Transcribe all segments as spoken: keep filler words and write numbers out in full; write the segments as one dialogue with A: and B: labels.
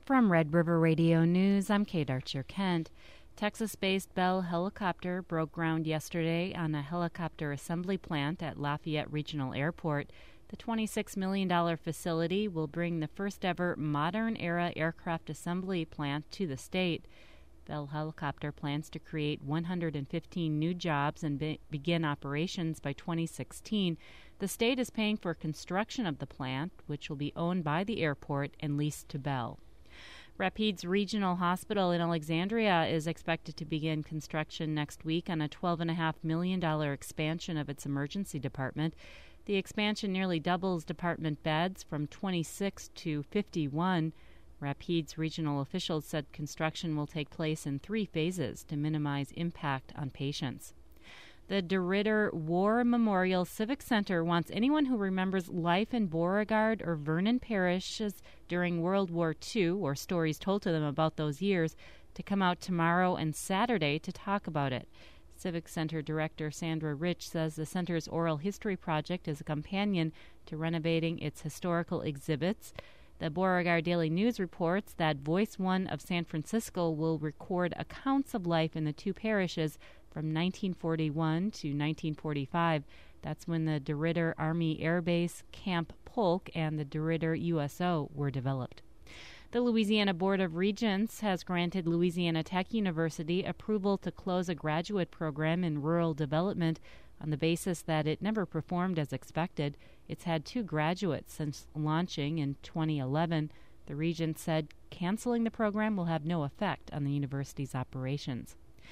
A: From Red River Radio News, I'm Kate Archer-Kent. Texas-based Bell Helicopter broke ground yesterday on a helicopter assembly plant at Lafayette Regional Airport. The twenty-six million dollars facility will bring the first-ever modern-era aircraft assembly plant to the state. Bell Helicopter plans to create one hundred fifteen new jobs and be- begin operations by twenty sixteen. The state is paying for construction of the plant, which will be owned by the airport and leased to Bell. Rapides Regional Hospital in Alexandria is expected to begin construction next week on a twelve point five million dollars expansion of its emergency department. The expansion nearly doubles department beds from twenty-six to fifty-one. Rapides regional officials said construction will take place in three phases to minimize impact on patients. The DeRidder War Memorial Civic Center wants anyone who remembers life in Beauregard or Vernon parishes during World War Two or stories told to them about those years to come out tomorrow and Saturday to talk about it. Civic Center Director Sandra Rich says the center's oral history project is a companion to renovating its historical exhibits. The Beauregard Daily News reports that Voice One of San Francisco will record accounts of life in the two parishes from nineteen forty-one to nineteen forty-five. That's when the DeRidder Army Air Base, Camp Polk, and the DeRidder U S O were developed. The Louisiana Board of Regents has granted Louisiana Tech University approval to close a graduate program in rural development on the basis that it never performed as expected. It's had two graduates since launching in twenty eleven. The Regents said canceling the program will have no effect on the university's operations.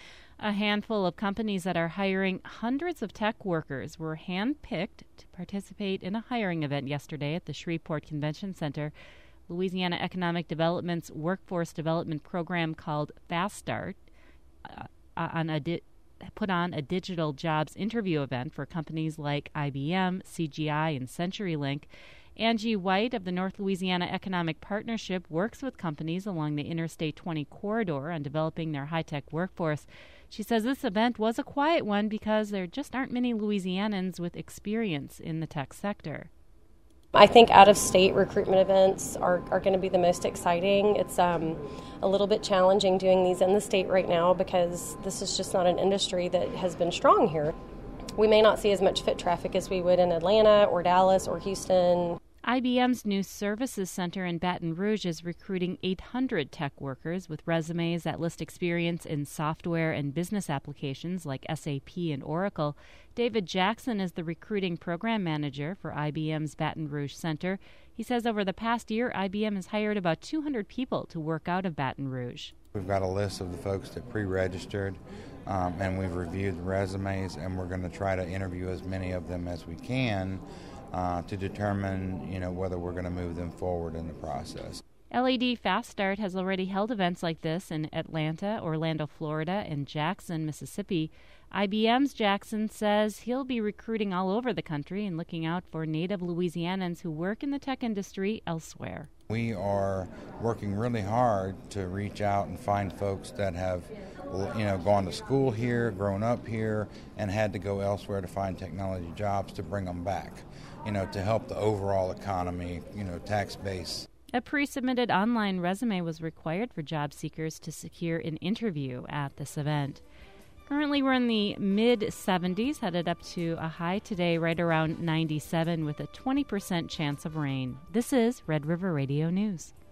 A: A handful of companies that are hiring hundreds of tech workers were handpicked to participate in a hiring event yesterday at the Shreveport Convention Center. Louisiana Economic Development's workforce development program called Fast Start uh, on a di- put on a digital jobs interview event for companies like I B M, C G I, and CenturyLink. Angie White of the North Louisiana Economic Partnership works with companies along the Interstate twenty corridor on developing their high-tech workforce. She says this event was a quiet one because there just aren't many Louisianans with experience in the tech sector.
B: I think out-of-state recruitment events are, are going to be the most exciting. It's um, a little bit challenging doing these in the state right now because this is just not an industry that has been strong here. We may not see as much fit traffic as we would in Atlanta or Dallas or Houston.
A: I B M's new services center in Baton Rouge is recruiting eight hundred tech workers with resumes that list experience in software and business applications like S A P and Oracle. David Jackson is the recruiting program manager for I B M's Baton Rouge Center. He says over the past year, I B M has hired about two hundred people to work out of Baton Rouge.
C: We've got a list of the folks that pre-registered, um, and we've reviewed the resumes, and we're going to try to interview as many of them as we can Uh, to determine, you know, whether we're going to move them forward in the process.
A: L A D Fast Start has already held events like this in Atlanta, Orlando, Florida, and Jackson, Mississippi. I B M's Jackson says he'll be recruiting all over the country and looking out for native Louisianans who work in the tech industry elsewhere.
C: We are working really hard to reach out and find folks that have, you know, gone to school here, grown up here, and had to go elsewhere to find technology jobs to bring them back, you know, to help the overall economy, you know, tax base.
A: A pre-submitted online resume was required for job seekers to secure an interview at this event. Currently, we're in the mid seventies, headed up to a high today right around ninety-seven with a twenty percent chance of rain. This is Red River Radio News.